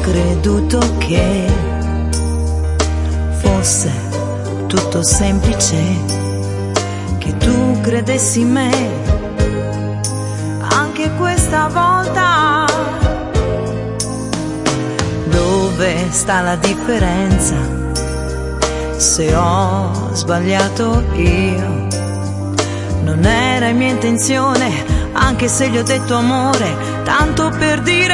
creduto che fosse tutto semplice, che tu credessi in me anche questa volta. Dove sta la differenza? Se ho sbagliato io, non era mia intenzione, anche se gli ho detto amore, tanto per dire.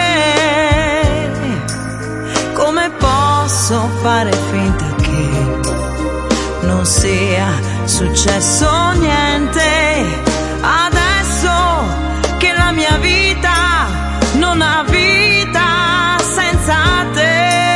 Come posso fare finta che non sia successo niente, adesso che la mia vita non ha vita senza te?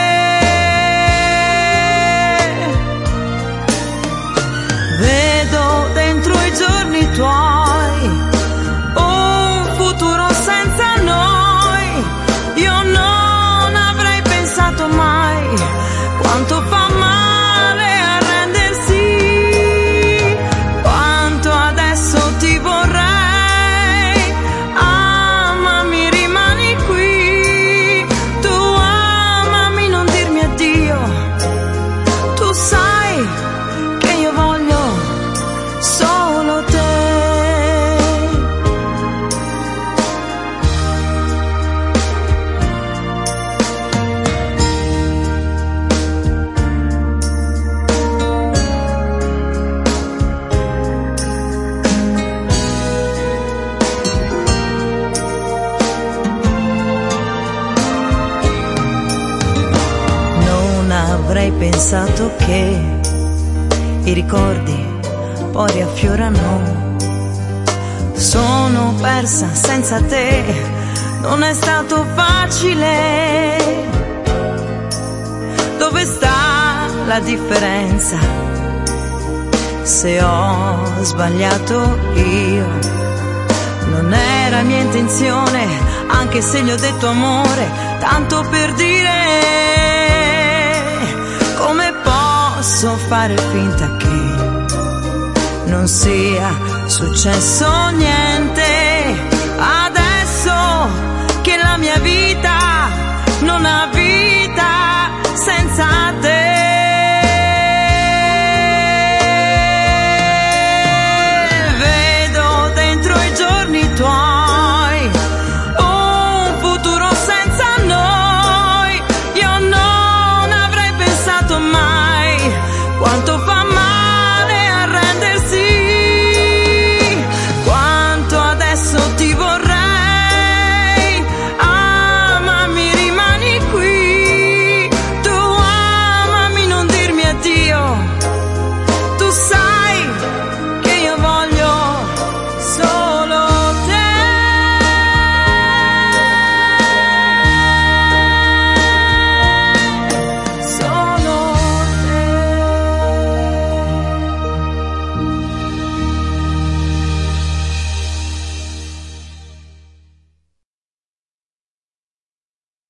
Vedo dentro i giorni tuoi un futuro senza noi. Io non avrei pensato mai quanto fa male arrendersi, quanto adesso ti vorrei. Amami, rimani qui, tu amami, non dirmi addio. Tu sai che io voglio solo te. Non avrei pensato che i ricordi poi riaffiorano. Sono persa senza te, non è stato facile. Dove sta la differenza? Se ho sbagliato io, non era mia intenzione, anche se gli ho detto amore, tanto per dire. Come posso fare finta che non sia successo niente, adesso che la mia vita non ha vita senza te?